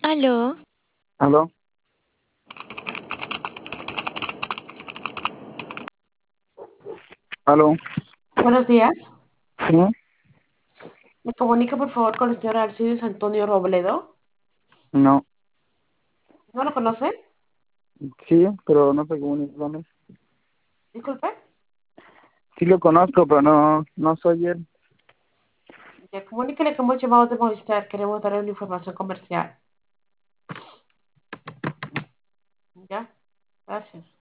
Aló, ¿Aló? ¿Aló? buenos días. ¿Sí? Me comunica por favor con el señor Alcides Antonio Robledo. No. ¿No lo conoce? Sí, pero no sé cómo es. Disculpe. Sí lo conozco, pero no soy él. Ya comuníquele que hemos llamado de Movistar. Queremos darle una información comercial. Ya, gracias.